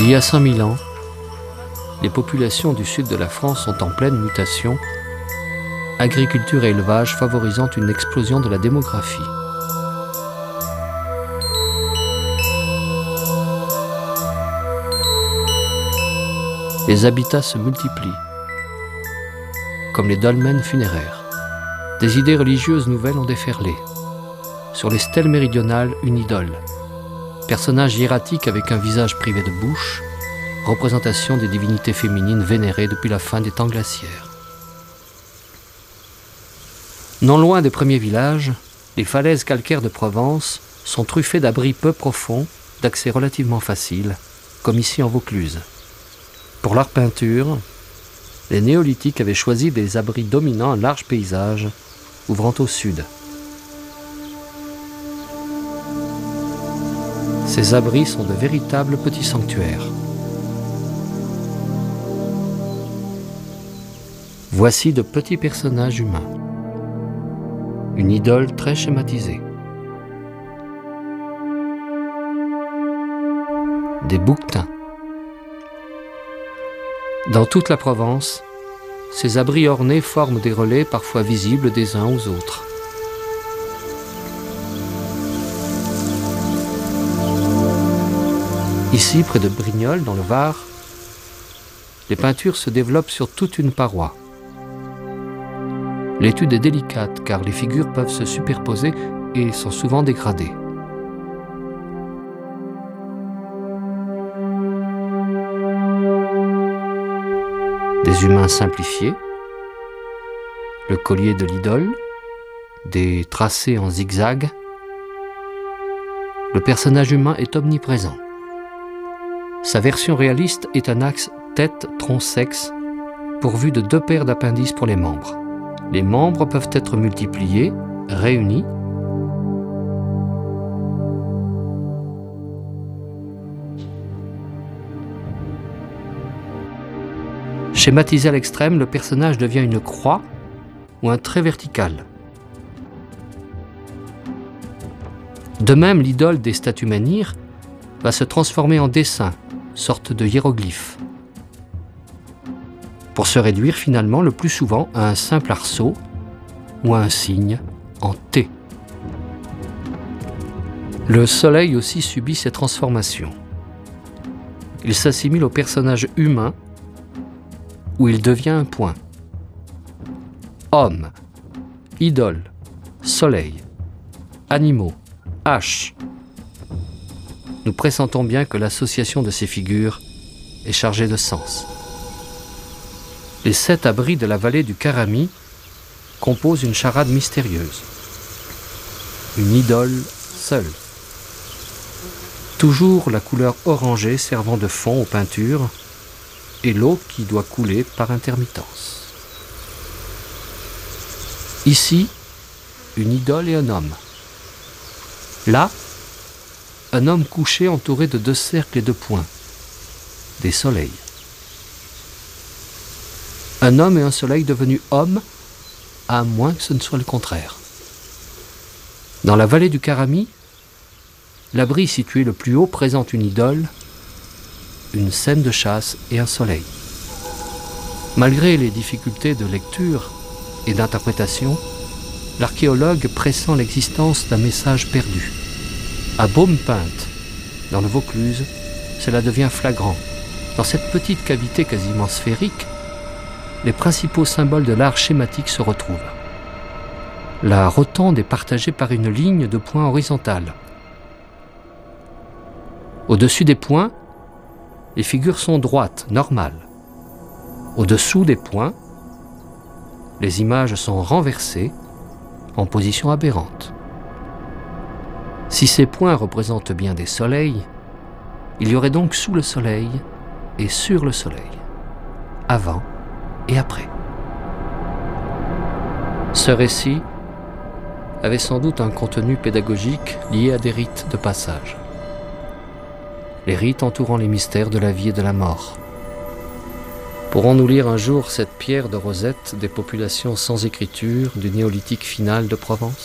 Il y a 5000 ans, les populations du sud de la France sont en pleine mutation, agriculture et élevage favorisant une explosion de la démographie. Les habitats se multiplient, comme les dolmens funéraires. Des idées religieuses nouvelles ont déferlé. Sur les stèles méridionales, une idole. Personnage hiératique avec un visage privé de bouche, représentation des divinités féminines vénérées depuis la fin des temps glaciaires. Non loin des premiers villages, les falaises calcaires de Provence sont truffées d'abris peu profonds, d'accès relativement facile, comme ici en Vaucluse. Pour leur peinture, les néolithiques avaient choisi des abris dominant un large paysage, ouvrant au sud. Ces abris sont de véritables petits sanctuaires. Voici de petits personnages humains. Une idole très schématisée. Des bouquetins. Dans toute la Provence, ces abris ornés forment des relais parfois visibles des uns aux autres. Ici, près de Brignoles, dans le Var, les peintures se développent sur toute une paroi. L'étude est délicate car les figures peuvent se superposer et sont souvent dégradées. Des humains simplifiés, le collier de l'idole, des tracés en zigzag. Le personnage humain est omniprésent. Sa version réaliste est un axe tête-tronc-sexe pourvu de 2 paires d'appendices pour les membres. Les membres peuvent être multipliés, réunis. Schématisé à l'extrême, le personnage devient une croix ou un trait vertical. De même, l'idole des statues menhirs va se transformer en dessin, sorte de hiéroglyphe, pour se réduire finalement le plus souvent à un simple arceau ou à un signe en T. Le soleil aussi subit ces transformations. Il s'assimile au personnage humain où il devient un point. Homme, idole, soleil, animaux, hache. Nous pressentons bien que l'association de ces figures est chargée de sens. Les 7 abris de la vallée du Caramy composent une charade mystérieuse. Une idole seule. Toujours la couleur orangée servant de fond aux peintures et l'eau qui doit couler par intermittence. Ici, une idole et un homme. Là, un homme couché entouré de 2 cercles et de points, des soleils. Un homme et un soleil devenus hommes, à moins que ce ne soit le contraire. Dans la vallée du Caramy, l'abri situé le plus haut présente une idole, une scène de chasse et un soleil. Malgré les difficultés de lecture et d'interprétation, l'archéologue pressent l'existence d'un message perdu. À Baume-Pinte, dans le Vaucluse, cela devient flagrant. Dans cette petite cavité quasiment sphérique, les principaux symboles de l'art schématique se retrouvent. La rotonde est partagée par une ligne de points horizontale. Au-dessus des points, les figures sont droites, normales. Au-dessous des points, les images sont renversées en position aberrante. Si ces points représentent bien des soleils, il y aurait donc sous le soleil et sur le soleil, avant et après. Ce récit avait sans doute un contenu pédagogique lié à des rites de passage. Les rites entourant les mystères de la vie et de la mort. Pourrons-nous lire un jour cette pierre de rosette des populations sans écriture du néolithique final de Provence ?